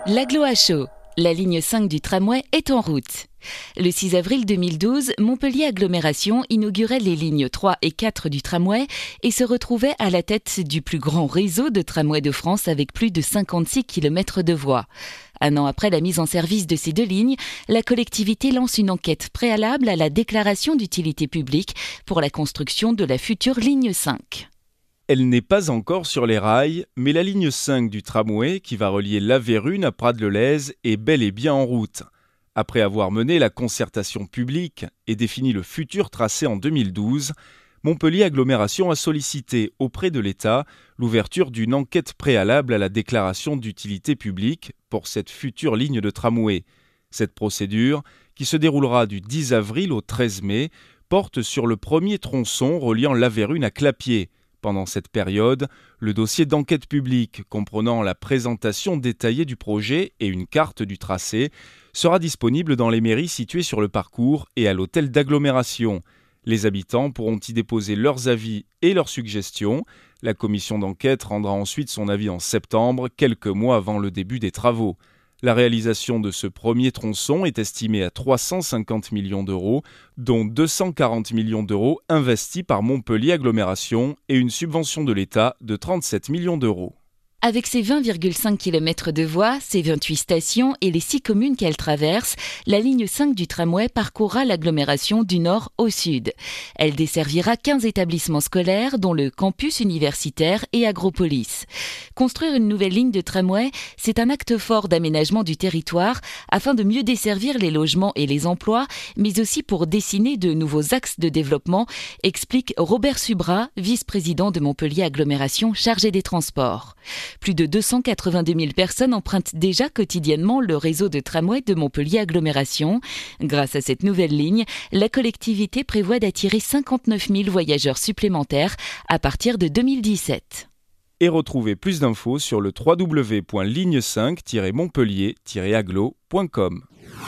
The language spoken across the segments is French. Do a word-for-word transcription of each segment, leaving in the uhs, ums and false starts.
L'agglo à chaud. La ligne cinq du tramway est en route. Le six avril deux mille douze, Montpellier Agglomération inaugurait les lignes trois et quatre du tramway et se retrouvait à la tête du plus grand réseau de tramways de France avec plus de cinquante-six kilomètres de voies. Un an après la mise en service de ces deux lignes, la collectivité lance une enquête préalable à la déclaration d'utilité publique pour la construction de la future ligne cinq. Elle n'est pas encore sur les rails, mais la ligne cinq du tramway, qui va relier La Vérune à Prades-le-Lez, est bel et bien en route. Après avoir mené la concertation publique et défini le futur tracé en deux mille douze, Montpellier Agglomération a sollicité auprès de l'État l'ouverture d'une enquête préalable à la déclaration d'utilité publique pour cette future ligne de tramway. Cette procédure, qui se déroulera du dix avril au treize mai, porte sur le premier tronçon reliant La Vérune à Clapiers. Pendant cette période, le dossier d'enquête publique, comprenant la présentation détaillée du projet et une carte du tracé, sera disponible dans les mairies situées sur le parcours et à l'hôtel d'agglomération. Les habitants pourront y déposer leurs avis et leurs suggestions. La commission d'enquête rendra ensuite son avis en septembre, quelques mois avant le début des travaux. La réalisation de ce premier tronçon est estimée à trois cent cinquante millions d'euros, dont deux cent quarante millions d'euros investis par Montpellier Agglomération et une subvention de l'État de trente-sept millions d'euros. Avec ses vingt virgule cinq kilomètres de voies, ses vingt-huit stations et les six communes qu'elle traverse, la ligne cinq du tramway parcourra l'agglomération du nord au sud. Elle desservira quinze établissements scolaires, dont le campus universitaire et Agropolis. Construire une nouvelle ligne de tramway, c'est un acte fort d'aménagement du territoire afin de mieux desservir les logements et les emplois, mais aussi pour dessiner de nouveaux axes de développement, explique Robert Subrat, vice-président de Montpellier Agglomération chargé des transports. Plus de deux cent quatre-vingt-deux mille personnes empruntent déjà quotidiennement le réseau de tramway de Montpellier Agglomération. Grâce à cette nouvelle ligne, la collectivité prévoit d'attirer cinquante-neuf mille voyageurs supplémentaires à partir de deux mille dix-sept. Et retrouvez plus d'infos sur le w w w point ligne cinq tiret montpellier tiret agglo point com.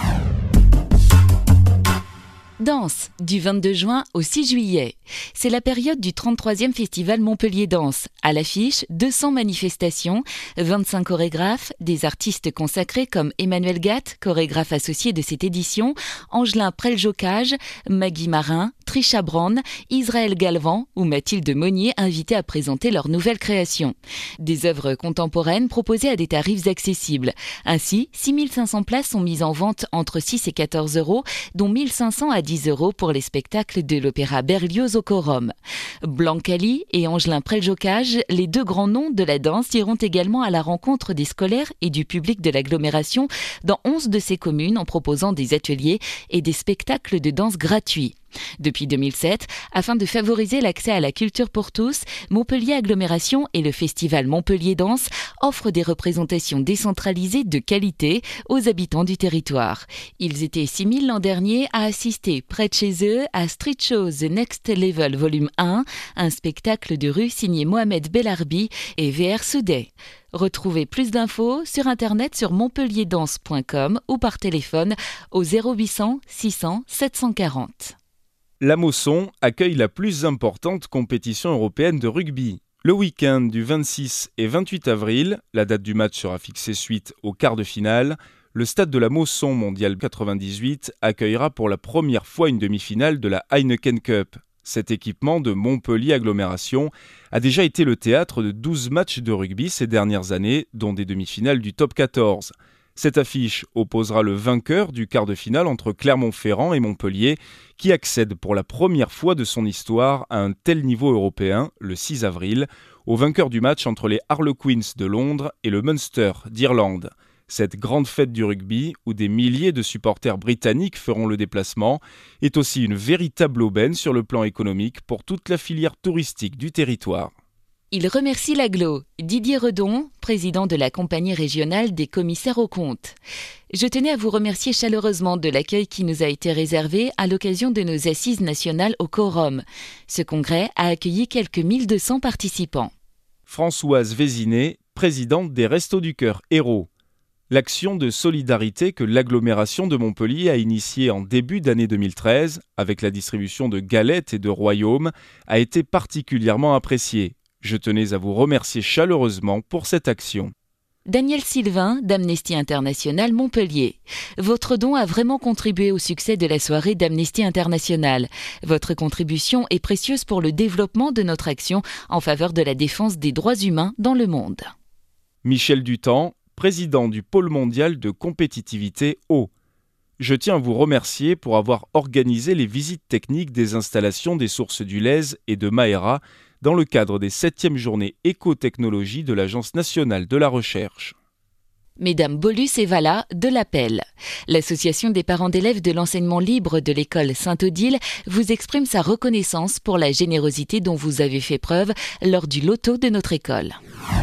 Danse, du vingt-deux juin au six juillet. C'est la période du trente-troisième Festival Montpellier Danse. À l'affiche, deux cents manifestations, vingt-cinq chorégraphes, des artistes consacrés comme Emmanuel Gatt, chorégraphe associé de cette édition, Angelin Preljocage, Maggie Marin, Trisha Brown, Israël Galvan ou Mathilde Monnier invités à présenter leur nouvelle création. Des œuvres contemporaines proposées à des tarifs accessibles. Ainsi, six mille cinq cents places sont mises en vente entre six et quatorze euros, dont mille cinq cents à dix euros pour les spectacles de l'opéra Berlioz au Corum. Blancali et Angelin Preljocage, les deux grands noms de la danse, iront également à la rencontre des scolaires et du public de l'agglomération dans onze de ces communes en proposant des ateliers et des spectacles de danse gratuits. Depuis deux mille sept, afin de favoriser l'accès à la culture pour tous, Montpellier Agglomération et le festival Montpellier Danse offrent des représentations décentralisées de qualité aux habitants du territoire. Ils étaient six mille l'an dernier à assister près de chez eux à Street Show The Next Level Volume un, un spectacle de rue signé Mohamed Belarbi et V R Soudet. Retrouvez plus d'infos sur internet sur montpellier danse point com ou par téléphone au zéro huit cents six cents sept cent quarante. La Mosson accueille la plus importante compétition européenne de rugby. Le week-end du vingt-six et vingt-huit avril, la date du match sera fixée suite au quart de finale, le stade de la Mosson Mondial quatre-vingt-dix-huit accueillera pour la première fois une demi-finale de la Heineken Cup. Cet équipement de Montpellier Agglomération a déjà été le théâtre de douze matchs de rugby ces dernières années, dont des demi-finales du top quatorze. Cette affiche opposera le vainqueur du quart de finale entre Clermont-Ferrand et Montpellier, qui accède pour la première fois de son histoire à un tel niveau européen, le six avril, au vainqueur du match entre les Harlequins de Londres et le Munster d'Irlande. Cette grande fête du rugby, où des milliers de supporters britanniques feront le déplacement, est aussi une véritable aubaine sur le plan économique pour toute la filière touristique du territoire. Il remercie l'agglo. Didier Redon, président de la compagnie régionale des commissaires aux comptes. Je tenais à vous remercier chaleureusement de l'accueil qui nous a été réservé à l'occasion de nos assises nationales au Corum. Ce congrès a accueilli quelques mille deux cents participants. Françoise Vézinet, présidente des Restos du Cœur Héros. L'action de solidarité que l'agglomération de Montpellier a initiée en début d'année deux mille treize, avec la distribution de galettes et de royaumes, a été particulièrement appréciée. Je tenais à vous remercier chaleureusement pour cette action. Daniel Sylvain d'Amnesty International Montpellier. Votre don a vraiment contribué au succès de la soirée d'Amnesty International. Votre contribution est précieuse pour le développement de notre action en faveur de la défense des droits humains dans le monde. Michel Dutemps, président du pôle mondial de compétitivité eau. Je tiens à vous remercier pour avoir organisé les visites techniques des installations des sources du Lez et de Mahera dans le cadre des septièmes journées écotechnologie de l'Agence nationale de la recherche. Mesdames Bolus et Vala de l'Appel. L'association des parents d'élèves de l'enseignement libre de l'école Sainte-Odile vous exprime sa reconnaissance pour la générosité dont vous avez fait preuve lors du loto de notre école.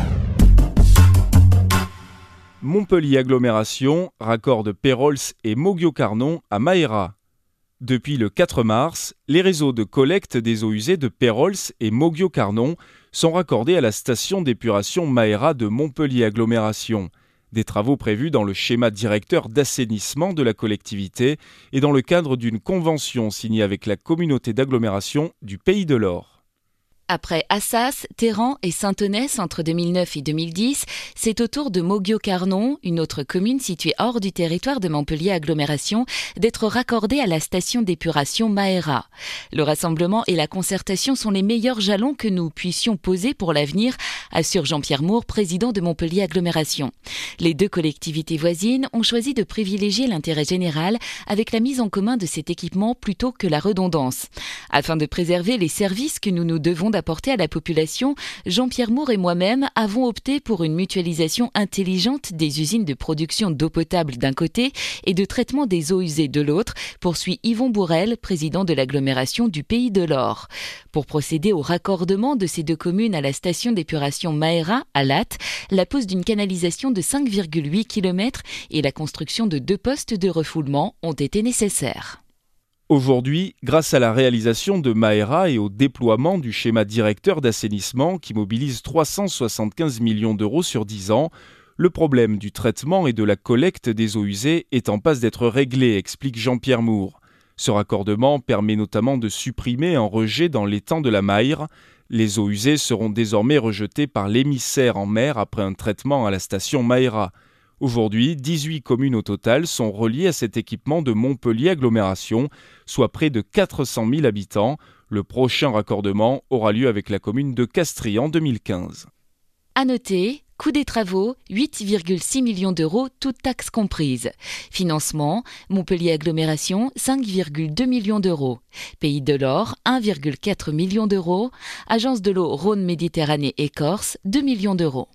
Montpellier Agglomération raccorde Pérols et Mogio-Carnon à Mahera. Depuis le quatre mars, les réseaux de collecte des eaux usées de Pérols et Mogio-Carnon sont raccordés à la station d'épuration Mahera de Montpellier Agglomération. Des travaux prévus dans le schéma directeur d'assainissement de la collectivité et dans le cadre d'une convention signée avec la communauté d'agglomération du Pays de l'Or. Après Assas, Téhéran et Saint-Onès entre deux mille neuf et deux mille dix, c'est au tour de Mogio-Carnon, une autre commune située hors du territoire de Montpellier Agglomération, d'être raccordée à la station d'épuration Mahera. Le rassemblement et la concertation sont les meilleurs jalons que nous puissions poser pour l'avenir, assure Jean-Pierre Moore, président de Montpellier Agglomération. Les deux collectivités voisines ont choisi de privilégier l'intérêt général avec la mise en commun de cet équipement plutôt que la redondance. Afin de préserver les services que nous nous devons d'apporter à la population, Jean-Pierre Moore et moi-même avons opté pour une mutualisation intelligente des usines de production d'eau potable d'un côté et de traitement des eaux usées de l'autre, poursuit Yvon Bourrel, président de l'agglomération du Pays de l'Or. Pour procéder au raccordement de ces deux communes à la station d'épuration Mahera à Latte, la pose d'une canalisation de cinq virgule huit kilomètres et la construction de deux postes de refoulement ont été nécessaires. Aujourd'hui, grâce à la réalisation de Mahera et au déploiement du schéma directeur d'assainissement qui mobilise trois cent soixante-quinze millions d'euros sur dix ans, le problème du traitement et de la collecte des eaux usées est en passe d'être réglé, explique Jean-Pierre Moore. Ce raccordement permet notamment de supprimer un rejet dans l'étang de la Maire. Les eaux usées seront désormais rejetées par l'émissaire en mer après un traitement à la station Mahera. Aujourd'hui, dix-huit communes au total sont reliées à cet équipement de Montpellier Agglomération, soit près de quatre cent mille habitants. Le prochain raccordement aura lieu avec la commune de Castries en deux mille quinze. À noter, coût des travaux, huit virgule six millions d'euros, toutes taxes comprises. Financement, Montpellier Agglomération, cinq virgule deux millions d'euros. Pays de l'Or, un virgule quatre million d'euros. Agence de l'eau Rhône-Méditerranée et Corse, deux millions d'euros.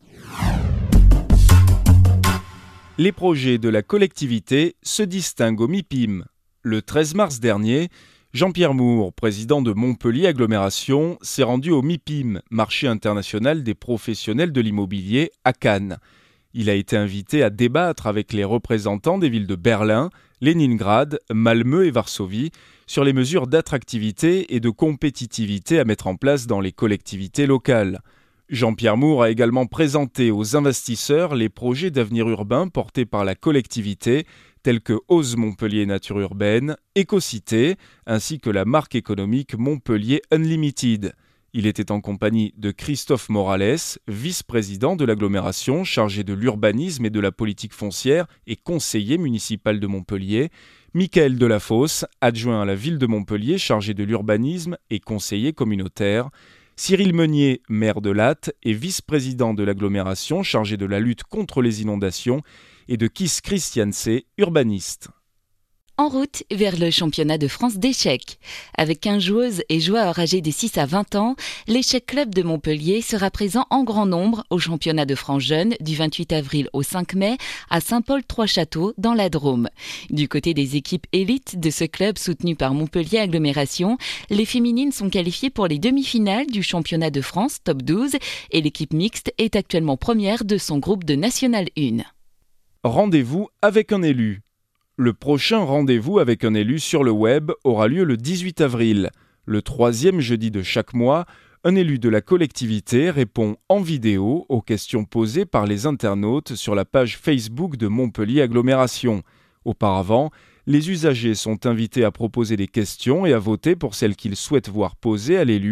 Les projets de la collectivité se distinguent au MIPIM. Le treize mars dernier, Jean-Pierre Moore, président de Montpellier Agglomération, s'est rendu au MIPIM, marché international des professionnels de l'immobilier, à Cannes. Il a été invité à débattre avec les représentants des villes de Berlin, Leningrad, Malmö et Varsovie sur les mesures d'attractivité et de compétitivité à mettre en place dans les collectivités locales. Jean-Pierre Moore a également présenté aux investisseurs les projets d'avenir urbain portés par la collectivité, tels que Ose Montpellier Nature Urbaine, Écocité, ainsi que la marque économique Montpellier Unlimited. Il était en compagnie de Christophe Morales, vice-président de l'agglomération chargé de l'urbanisme et de la politique foncière et conseiller municipal de Montpellier, Michael Delafosse, adjoint à la ville de Montpellier chargé de l'urbanisme et conseiller communautaire, Cyril Meunier, maire de Latte et vice-président de l'agglomération chargé de la lutte contre les inondations, et de Kis Christianse, urbaniste. En route vers le championnat de France d'échecs. Avec quinze joueuses et joueurs âgés de six à vingt ans, l'Échec Club de Montpellier sera présent en grand nombre au championnat de France Jeunes du vingt-huit avril au cinq mai à Saint-Paul-Trois-Châteaux dans la Drôme. Du côté des équipes élites de ce club soutenu par Montpellier Agglomération, les féminines sont qualifiées pour les demi-finales du championnat de France top douze et l'équipe mixte est actuellement première de son groupe de National un. Rendez-vous avec un élu. Le prochain rendez-vous avec un élu sur le web aura lieu le dix-huit avril. Le troisième jeudi de chaque mois, un élu de la collectivité répond en vidéo aux questions posées par les internautes sur la page Facebook de Montpellier Agglomération. Auparavant, les usagers sont invités à proposer des questions et à voter pour celles qu'ils souhaitent voir posées à l'élu,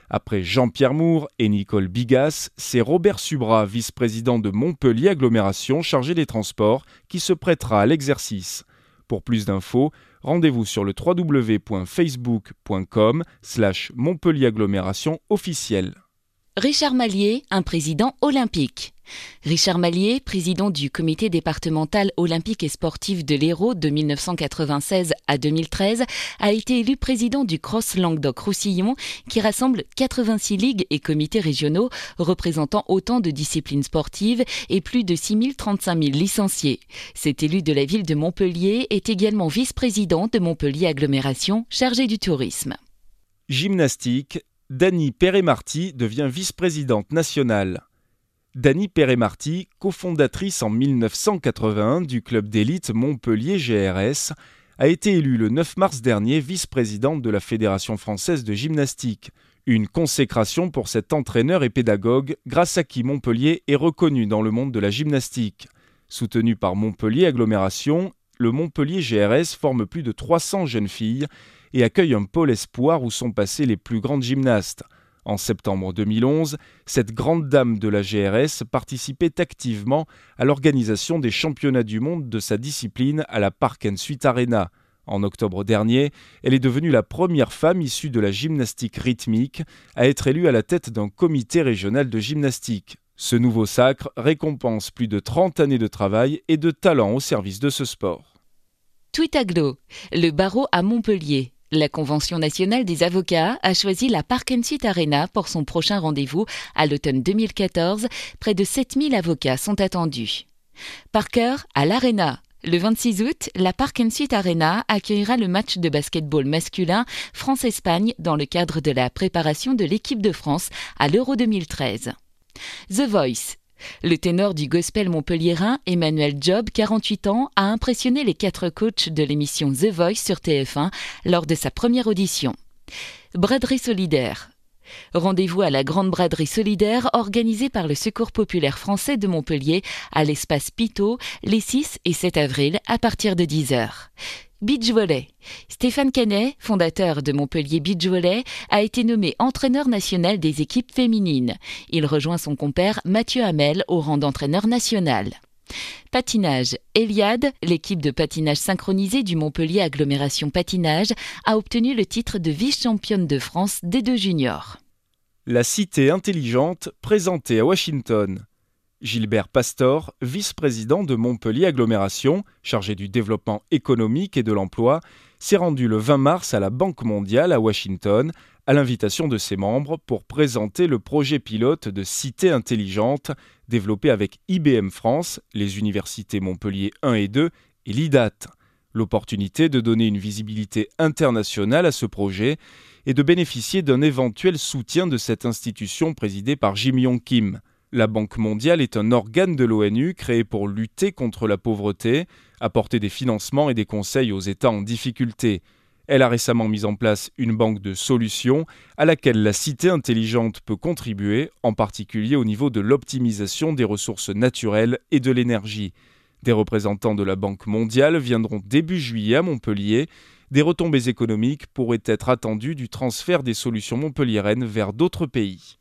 Après Jean-Pierre Moore et Nicole Bigas, c'est Robert Subra, vice-président de Montpellier Agglomération chargé des transports, qui se prêtera à l'exercice. Pour plus d'infos, rendez-vous sur le w w w point facebook point com slash Montpellier Agglomération officiel. Richard Mallier, un président olympique. Richard Mallier, président du comité départemental olympique et sportif de l'Hérault de mille neuf cent quatre-vingt-seize à deux mille treize, a été élu président du Cross Languedoc-Roussillon, qui rassemble quatre-vingt-six ligues et comités régionaux représentant autant de disciplines sportives et plus de six cent trente-cinq mille licenciés. Cet élu de la ville de Montpellier est également vice-président de Montpellier Agglomération, chargé du tourisme. Gymnastique. Dany Perret-Marty devient vice-présidente nationale. Dany Perret-Marty, cofondatrice en mille neuf cent quatre-vingt-un du club d'élite Montpellier G R S, a été élue le neuf mars dernier vice-présidente de la Fédération française de gymnastique. Une consécration pour cet entraîneur et pédagogue, grâce à qui Montpellier est reconnu dans le monde de la gymnastique. Soutenu par Montpellier Agglomération, le Montpellier G R S forme plus de trois cents jeunes filles et accueille un pôle espoir où sont passées les plus grandes gymnastes. En septembre deux mille onze, cette grande dame de la G R S participait activement à l'organisation des championnats du monde de sa discipline à la Park and Suite Arena. En octobre dernier, elle est devenue la première femme issue de la gymnastique rythmique à être élue à la tête d'un comité régional de gymnastique. Ce nouveau sacre récompense plus de trente années de travail et de talent au service de ce sport. Tweetaglo, le barreau à Montpellier. La Convention nationale des avocats a choisi la Park and Suite Arena pour son prochain rendez-vous à l'automne deux mille quatorze. Près de sept mille avocats sont attendus. Parker à l'Arena. Le vingt-six août, la Park and Suite Arena accueillera le match de basketball masculin France-Espagne dans le cadre de la préparation de l'équipe de France à l'Euro deux mille treize. The Voice. Le ténor du gospel montpelliérain, Emmanuel Job, quarante-huit ans, a impressionné les quatre coachs de l'émission The Voice sur T F un lors de sa première audition. Braderie solidaire. Rendez-vous à la grande braderie solidaire organisée par le Secours populaire français de Montpellier à l'espace Pitot les six et sept avril à partir de dix heures. Beach volley. Stéphane Canet, fondateur de Montpellier Beach Volley, a été nommé entraîneur national des équipes féminines. Il rejoint son compère Mathieu Hamel au rang d'entraîneur national. Patinage. Eliade, l'équipe de patinage synchronisé du Montpellier Agglomération Patinage, a obtenu le titre de vice-championne de France D deux juniors. La cité intelligente présentée à Washington. Gilbert Pastor, vice-président de Montpellier Agglomération, chargé du développement économique et de l'emploi, s'est rendu le vingt mars à la Banque mondiale à Washington, à l'invitation de ses membres, pour présenter le projet pilote de Cité intelligente développé avec I B M France, les universités Montpellier un et deux et l'I D A T. L'opportunité de donner une visibilité internationale à ce projet et de bénéficier d'un éventuel soutien de cette institution présidée par Jim Yong Kim. La Banque mondiale est un organe de l'ONU créé pour lutter contre la pauvreté, apporter des financements et des conseils aux États en difficulté. Elle a récemment mis en place une banque de solutions à laquelle la cité intelligente peut contribuer, en particulier au niveau de l'optimisation des ressources naturelles et de l'énergie. Des représentants de la Banque mondiale viendront début juillet à Montpellier. Des retombées économiques pourraient être attendues du transfert des solutions montpelliéraines vers d'autres pays.